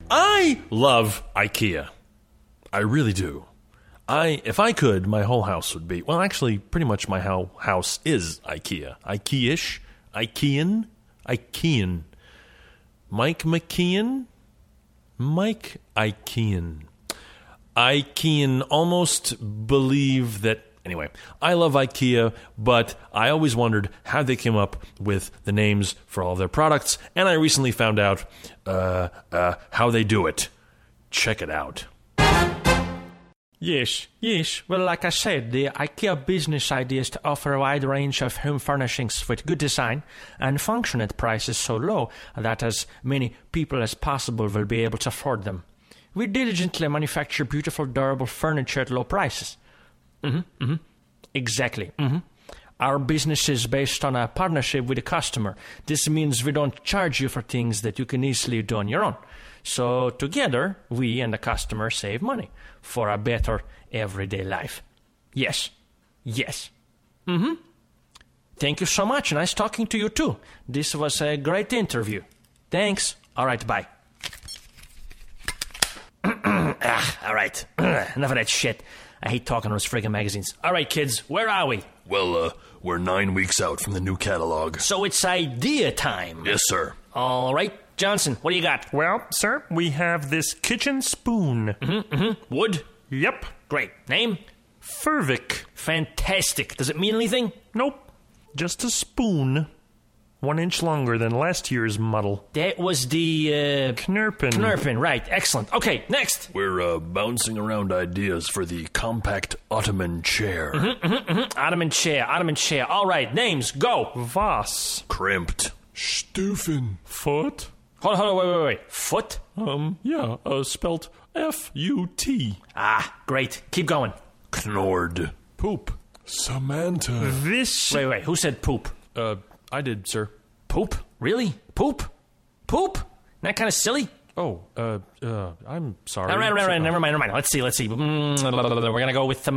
I love IKEA. I really do. If I could, my whole house would be... Well, actually, pretty much my whole house is IKEA. IKEA-ish? Ikean? Ikean. Mike McKeon? Mike Ikean. I can almost believe that... Anyway, I love IKEA, but I always wondered how they came up with the names for all their products, and I recently found out how they do it. Check it out. Yes. Well, like I said, the IKEA business idea is to offer a wide range of home furnishings with good design and function at prices so low that as many people as possible will be able to afford them. We diligently manufacture beautiful, durable furniture at low prices. Exactly. Our business is based on a partnership with the customer. This means we don't charge you for things that you can easily do on your own. So together, we and the customer save money for a better everyday life. Yes. Thank you so much. Nice talking to you too. This was a great interview. Thanks. All right, bye. All right. Enough of that shit. I hate talking on those friggin' magazines. All right, kids, where are we? Well, we're 9 weeks out from the new catalog. So it's idea time. Yes, sir. All right. Johnson, what do you got? Well, sir, we have this kitchen spoon. Wood? Yep. Great. Name? Furvik. Fantastic. Does it mean anything? Nope. Just a spoon. 1 inch longer than last year's model. That was the, Knurpin, right. Excellent. Okay, next. We're bouncing around ideas for the compact ottoman chair. Ottoman chair. All right, names, go. Voss. Crimped. Stufen. Foot. Hold on, wait. Foot? Spelt F-U-T. Ah, great. Keep going. Knorred. Poop. Samantha. This... Wait, who said poop? I did, sir. Poop? Really? Poop? Isn't that kind of silly? Oh, I'm sorry. All right, never mind. Let's see. We're gonna go with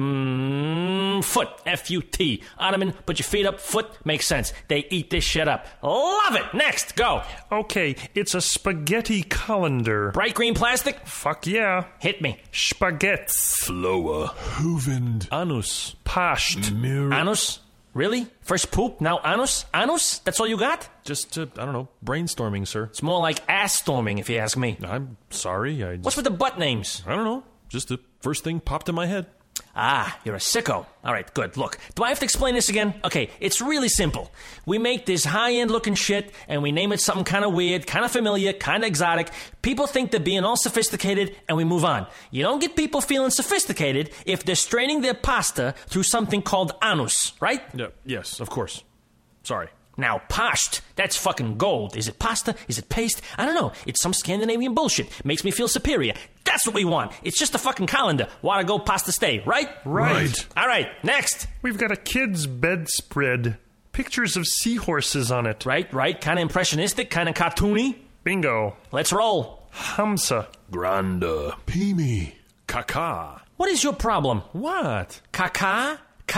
foot, F-U-T. Ottoman, put your feet up, foot, makes sense. They eat this shit up. Love it! Next, go! Okay, it's a spaghetti colander. Bright green plastic? Fuck yeah. Hit me. Spaghetts. Floa. Huvend. Anus. Pasht. Mirror. Anus? Really? First poop, now anus? Anus? That's all you got? Just, brainstorming, sir. It's more like ass-storming, if you ask me. I'm sorry, What's with the butt names? I don't know. Just the first thing popped in my head. Ah, you're a sicko. All right, good. Look, do I have to explain this again? Okay, it's really simple. We make this high-end looking shit, and we name it something kind of weird, kind of familiar, kind of exotic. People think they're being all sophisticated, and we move on. You don't get people feeling sophisticated if they're straining their pasta through something called anus, right? Yes, of course. Sorry. Now, pasht, that's fucking gold. Is it pasta? Is it paste? I don't know. It's some Scandinavian bullshit. Makes me feel superior. That's what we want. It's just a fucking calendar. Wanna go pasta stay, right? Right. All right, next. We've got a kid's bedspread. Pictures of seahorses on it. Right. Kind of impressionistic, kind of cartoony. Bingo. Let's roll. Hamsa. Granda. Pimi. Caca. What is your problem? What? Caca?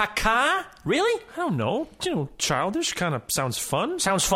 Really? I don't know. Childish kind of sounds fun. Sounds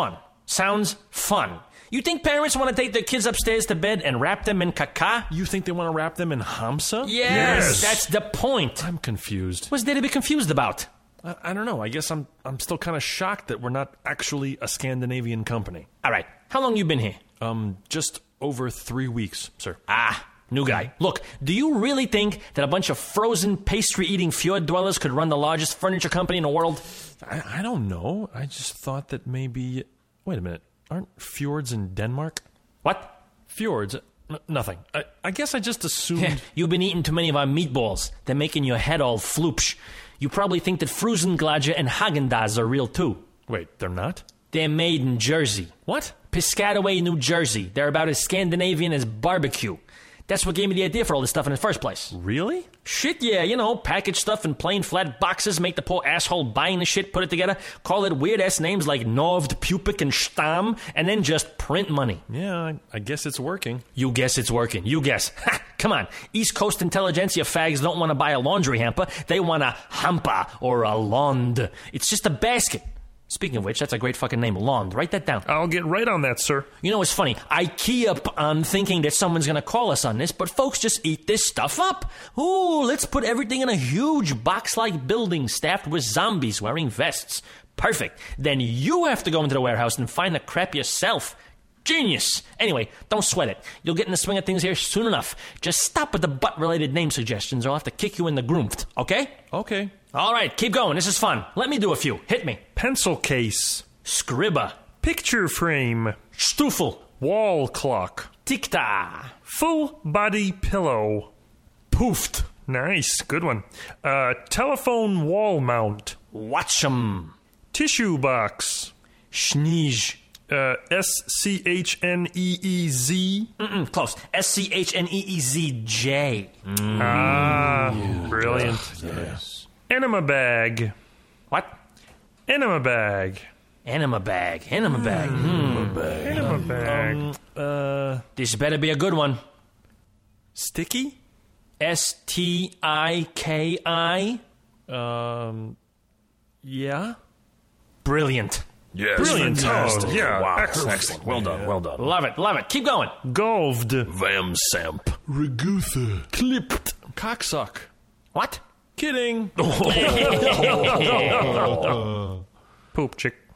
fun. You think parents want to take their kids upstairs to bed and wrap them in caca? You think they want to wrap them in hamsa? Yes, that's the point. I'm confused. What's there to be confused about? I don't know. I guess I'm still kind of shocked that we're not actually a Scandinavian company. All right. How long you been here? Just over 3 weeks, sir. Ah, new guy. Look, do you really think that a bunch of frozen pastry-eating fjord dwellers could run the largest furniture company in the world? I don't know. I just thought that maybe... Wait a minute. Aren't fjords in Denmark? What? Fjords? Nothing. I guess I just assumed... You've been eating too many of our meatballs. They're making your head all floopsh. You probably think that Fruzenglager and Häagen-Dazs are real too. Wait, they're not? They're made in Jersey. What? Piscataway, New Jersey. They're about as Scandinavian as barbecue. That's what gave me the idea for all this stuff in the first place. Really? Shit, yeah, package stuff in plain flat boxes, make the poor asshole buying the shit put it together, call it weird-ass names like Novd, Pupic, and Stamm, and then just print money. Yeah, I guess it's working. You guess it's working. You guess. Ha! Come on. East Coast intelligentsia fags don't want to buy a laundry hamper. They want a hamper or a lond. It's just a basket. Speaking of which, that's a great fucking name, Lond. Write that down. I'll get right on that, sir. You know what's funny? I key up on thinking that someone's going to call us on this, but folks just eat this stuff up. Ooh, let's put everything in a huge box-like building staffed with zombies wearing vests. Perfect. Then you have to go into the warehouse and find the crap yourself. Genius. Anyway, don't sweat it. You'll get in the swing of things here soon enough. Just stop with the butt-related name suggestions or I'll have to kick you in the groomph, okay? Okay. All right, keep going. This is fun. Let me do a few. Hit me. Pencil case. Scribba. Picture frame. Stuffel. Wall clock. Tikta. Full body pillow. Poofed. Nice, good one. Telephone wall mount. Watch'em. Tissue box. Schneeze. SCHNEEZ. Close. SCHNEEZJ. Brilliant. Yes. Enema bag. What? Enema bag. Enema bag. Enema bag. Enema bag. This better be a good one. Sticky? STIKI. Yeah. Brilliant. Yes. Brilliant. Fantastic. Oh, yeah. Wow. Excellent. Well done. Well done. Love it. Love it. Keep going. Golved. Vam Samp. Ragutha. Clipped. Cocksuck. What? Kidding. Poop chick.